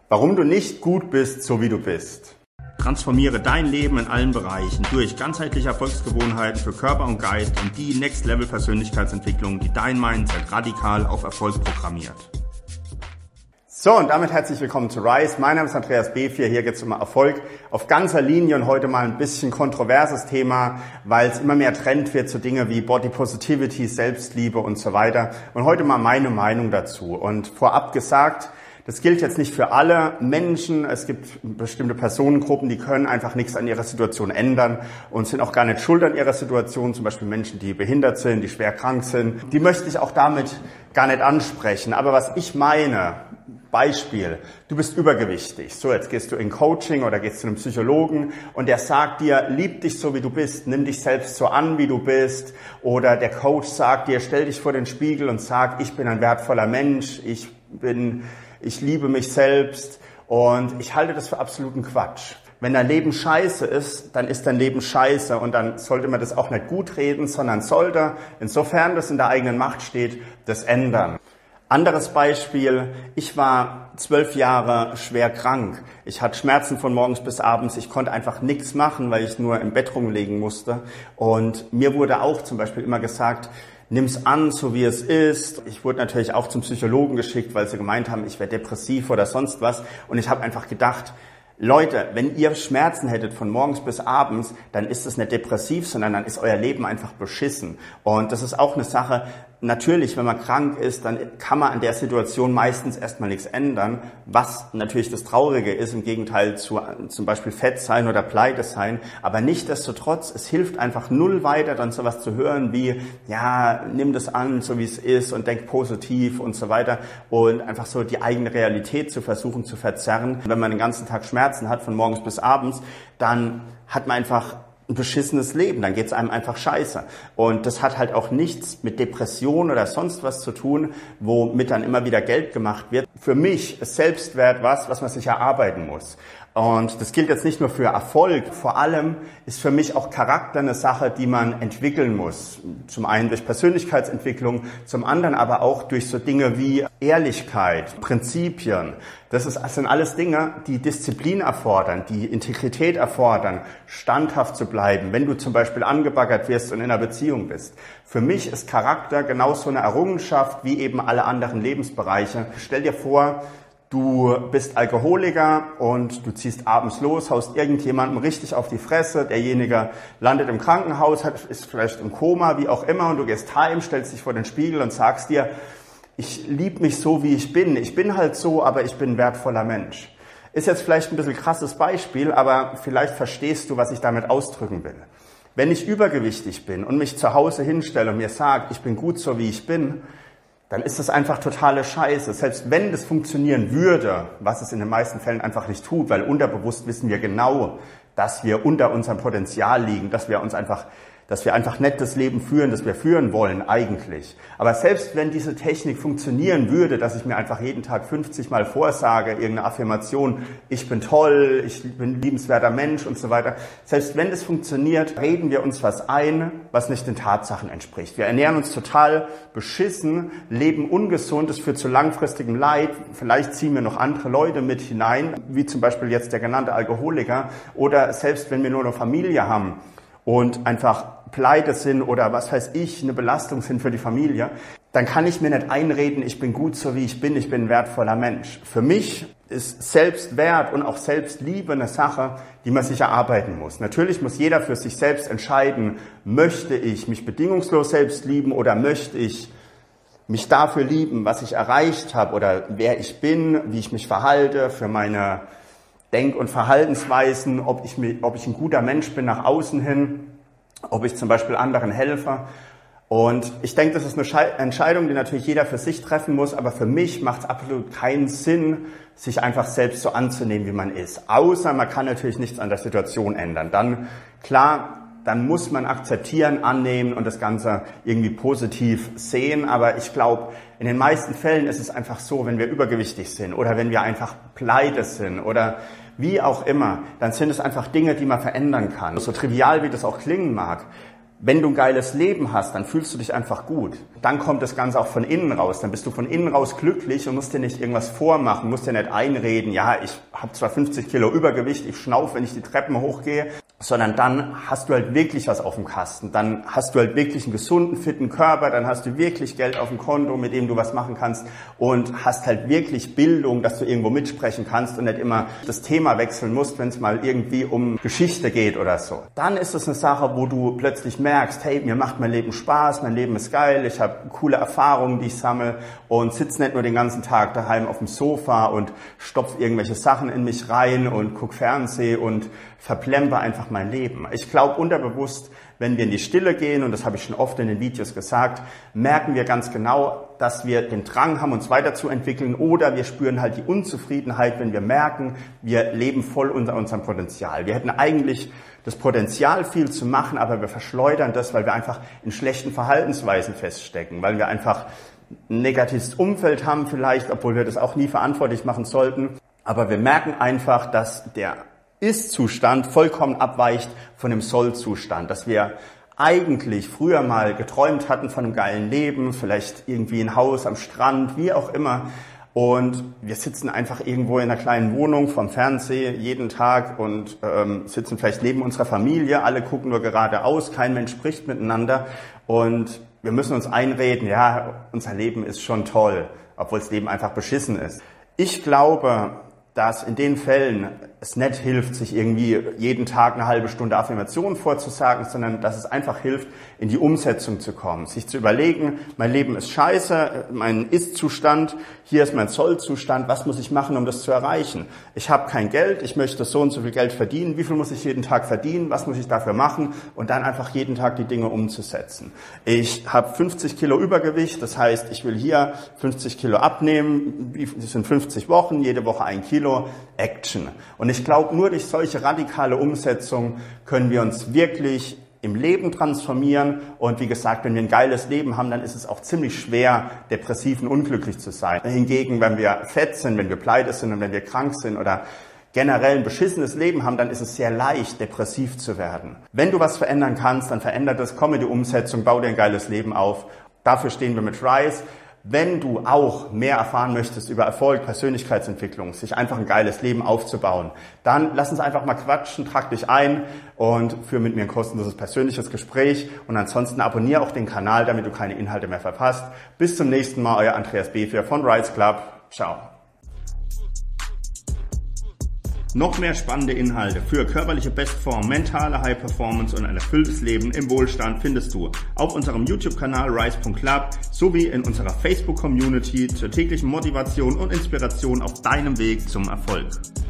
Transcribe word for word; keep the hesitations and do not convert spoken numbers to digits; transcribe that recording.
Warum du nicht gut bist, so wie du bist. Transformiere dein Leben in allen Bereichen durch ganzheitliche Erfolgsgewohnheiten für Körper und Geist und die Next-Level-Persönlichkeitsentwicklung, die dein Mindset radikal auf Erfolg programmiert. So, und damit herzlich willkommen zu Rise. Mein Name ist Andreas B. vier. Hier geht es um Erfolg auf ganzer Linie und heute mal ein bisschen kontroverses Thema, weil es immer mehr Trend wird zu Dingen wie Body Positivity, Selbstliebe und so weiter. Und heute mal meine Meinung dazu. Und vorab gesagt, das gilt jetzt nicht für alle Menschen. Es gibt bestimmte Personengruppen, die können einfach nichts an ihrer Situation ändern und sind auch gar nicht schuld an ihrer Situation. Zum Beispiel Menschen, die behindert sind, die schwer krank sind. Die möchte ich auch damit gar nicht ansprechen. Aber was ich meine, Beispiel, du bist übergewichtig. So, jetzt gehst du in Coaching oder gehst zu einem Psychologen und der sagt dir, lieb dich so wie du bist, nimm dich selbst so an, wie du bist. Oder der Coach sagt dir, stell dich vor den Spiegel und sag, ich bin ein wertvoller Mensch, ich bin... Ich liebe mich selbst und ich halte das für absoluten Quatsch. Wenn dein Leben scheiße ist, dann ist dein Leben scheiße und dann sollte man das auch nicht gut reden, sondern sollte, insofern das in der eigenen Macht steht, das ändern. Anderes Beispiel, ich war zwölf Jahre schwer krank. Ich hatte Schmerzen von morgens bis abends. Ich konnte einfach nichts machen, weil ich nur im Bett rumlegen musste. Und mir wurde auch zum Beispiel immer gesagt, nimm's an, so wie es ist. Ich wurde natürlich auch zum Psychologen geschickt, weil sie gemeint haben, ich wäre depressiv oder sonst was. Und ich habe einfach gedacht, Leute, wenn ihr Schmerzen hättet von morgens bis abends, dann ist es nicht depressiv, sondern dann ist euer Leben einfach beschissen. Und das ist auch eine Sache, natürlich, wenn man krank ist, dann kann man an der Situation meistens erstmal nichts ändern, was natürlich das Traurige ist, im Gegenteil zu zum Beispiel Fett sein oder Pleite sein. Aber nichtsdestotrotz, es hilft einfach null weiter, dann sowas zu hören wie, ja, nimm das an, so wie es ist und denk positiv und so weiter und einfach so die eigene Realität zu versuchen zu verzerren. Wenn man den ganzen Tag Schmerzen hat, von morgens bis abends, dann hat man einfach ein beschissenes Leben, dann geht's einem einfach scheiße. Und das hat halt auch nichts mit Depression oder sonst was zu tun, womit dann immer wieder Geld gemacht wird. Für mich ist Selbstwert was, was man sich erarbeiten muss. Und das gilt jetzt nicht nur für Erfolg, vor allem ist für mich auch Charakter eine Sache, die man entwickeln muss. Zum einen durch Persönlichkeitsentwicklung, zum anderen aber auch durch so Dinge wie Ehrlichkeit, Prinzipien. Das, ist, das sind alles Dinge, die Disziplin erfordern, die Integrität erfordern, standhaft zu bleiben, wenn du zum Beispiel angebaggert wirst und in einer Beziehung bist. Für mich ist Charakter genauso eine Errungenschaft wie eben alle anderen Lebensbereiche. Stell dir vor, du bist Alkoholiker und du ziehst abends los, haust irgendjemandem richtig auf die Fresse, derjenige landet im Krankenhaus, ist vielleicht im Koma, wie auch immer, und du gehst heim, stellst dich vor den Spiegel und sagst dir, ich liebe mich so, wie ich bin. Ich bin halt so, aber ich bin ein wertvoller Mensch. Ist jetzt vielleicht ein bisschen krasses Beispiel, aber vielleicht verstehst du, was ich damit ausdrücken will. Wenn ich übergewichtig bin und mich zu Hause hinstelle und mir sage, ich bin gut so, wie ich bin, dann ist das einfach totale Scheiße. Selbst wenn das funktionieren würde, was es in den meisten Fällen einfach nicht tut, weil unterbewusst wissen wir genau, dass wir unter unserem Potenzial liegen, dass wir uns einfach, dass wir einfach nicht das Leben führen, das wir führen wollen eigentlich. Aber selbst wenn diese Technik funktionieren würde, dass ich mir einfach jeden Tag fünfzig Mal vorsage, irgendeine Affirmation, ich bin toll, ich bin ein liebenswerter Mensch und so weiter. Selbst wenn das funktioniert, reden wir uns was ein, was nicht den Tatsachen entspricht. Wir ernähren uns total beschissen, leben ungesund, das führt zu langfristigem Leid. Vielleicht ziehen wir noch andere Leute mit hinein, wie zum Beispiel jetzt der genannte Alkoholiker. Oder selbst wenn wir nur eine Familie haben und einfach pleite sind oder was weiß ich, eine Belastung sind für die Familie, dann kann ich mir nicht einreden, ich bin gut so wie ich bin, ich bin ein wertvoller Mensch. Für mich ist Selbstwert und auch Selbstliebe eine Sache, die man sich erarbeiten muss. Natürlich muss jeder für sich selbst entscheiden, möchte ich mich bedingungslos selbst lieben oder möchte ich mich dafür lieben, was ich erreicht habe oder wer ich bin, wie ich mich verhalte, für meine Denk- und Verhaltensweisen, ob ich, mir, ob ich ein guter Mensch bin nach außen hin, ob ich zum Beispiel anderen helfe. Und ich denke, das ist eine Schei- Entscheidung, die natürlich jeder für sich treffen muss, aber für mich macht es absolut keinen Sinn, sich einfach selbst so anzunehmen, wie man ist. Außer man kann natürlich nichts an der Situation ändern. Dann, klar, dann muss man akzeptieren, annehmen und das Ganze irgendwie positiv sehen. Aber ich glaube, in den meisten Fällen ist es einfach so, wenn wir übergewichtig sind oder wenn wir einfach pleite sind oder wie auch immer, dann sind es einfach Dinge, die man verändern kann. So trivial wie das auch klingen mag. Wenn du ein geiles Leben hast, dann fühlst du dich einfach gut. Dann kommt das Ganze auch von innen raus. Dann bist du von innen raus glücklich und musst dir nicht irgendwas vormachen, musst dir nicht einreden, ja, ich habe zwar fünfzig Kilo Übergewicht, ich schnaufe, wenn ich die Treppen hochgehe, sondern dann hast du halt wirklich was auf dem Kasten. Dann hast du halt wirklich einen gesunden, fitten Körper, dann hast du wirklich Geld auf dem Konto, mit dem du was machen kannst und hast halt wirklich Bildung, dass du irgendwo mitsprechen kannst und nicht immer das Thema wechseln musst, wenn es mal irgendwie um Geschichte geht oder so. Dann ist es eine Sache, wo du plötzlich merkst, hey, mir macht mein Leben Spaß, mein Leben ist geil, ich habe coole Erfahrungen, die ich sammle und sitze nicht nur den ganzen Tag daheim auf dem Sofa und stopf irgendwelche Sachen in mich rein und guck Fernsehen und verplemper einfach mein Leben. Ich glaube unterbewusst, wenn wir in die Stille gehen, und das habe ich schon oft in den Videos gesagt, merken wir ganz genau, dass wir den Drang haben, uns weiterzuentwickeln, oder wir spüren halt die Unzufriedenheit, wenn wir merken, wir leben voll unter unserem Potenzial. Wir hätten eigentlich das Potenzial, viel zu machen, aber wir verschleudern das, weil wir einfach in schlechten Verhaltensweisen feststecken, weil wir einfach ein negatives Umfeld haben vielleicht, obwohl wir das auch nie verantwortlich machen sollten. Aber wir merken einfach, dass der Ist-Zustand vollkommen abweicht von dem Soll-Zustand, dass wir eigentlich früher mal geträumt hatten von einem geilen Leben, vielleicht irgendwie ein Haus am Strand, wie auch immer, und wir sitzen einfach irgendwo in einer kleinen Wohnung vom Fernsehen jeden Tag und ähm, sitzen vielleicht neben unserer Familie, alle gucken nur geradeaus, kein Mensch spricht miteinander und wir müssen uns einreden, ja, unser Leben ist schon toll, obwohl das Leben einfach beschissen ist. Ich glaube, dass in den Fällen es nicht hilft, sich irgendwie jeden Tag eine halbe Stunde Affirmationen vorzusagen, sondern dass es einfach hilft, in die Umsetzung zu kommen. Sich zu überlegen, mein Leben ist scheiße, mein Ist-Zustand, hier ist mein Soll-Zustand, was muss ich machen, um das zu erreichen? Ich habe kein Geld, ich möchte so und so viel Geld verdienen, wie viel muss ich jeden Tag verdienen, was muss ich dafür machen und dann einfach jeden Tag die Dinge umzusetzen. Ich habe fünfzig Kilo Übergewicht, das heißt, ich will hier fünfzig Kilo abnehmen, das sind fünfzig Wochen, jede Woche ein Kilo, Action. Und ich glaube, nur durch solche radikale Umsetzung können wir uns wirklich im Leben transformieren. Und wie gesagt, wenn wir ein geiles Leben haben, dann ist es auch ziemlich schwer, depressiv und unglücklich zu sein. Hingegen, wenn wir fett sind, wenn wir pleite sind und wenn wir krank sind oder generell ein beschissenes Leben haben, dann ist es sehr leicht, depressiv zu werden. Wenn du was verändern kannst, dann veränder das, komm in die Umsetzung, bau dir ein geiles Leben auf. Dafür stehen wir mit Rise. Wenn du auch mehr erfahren möchtest über Erfolg, Persönlichkeitsentwicklung, sich einfach ein geiles Leben aufzubauen, dann lass uns einfach mal quatschen, trag dich ein und führe mit mir ein kostenloses persönliches Gespräch. Und ansonsten abonniere auch den Kanal, damit du keine Inhalte mehr verpasst. Bis zum nächsten Mal, euer Andreas Befier von Rise Club. Ciao. Noch mehr spannende Inhalte für körperliche Bestform, mentale High Performance und ein erfülltes Leben im Wohlstand findest du auf unserem YouTube-Kanal rise punkt club sowie in unserer Facebook-Community zur täglichen Motivation und Inspiration auf deinem Weg zum Erfolg.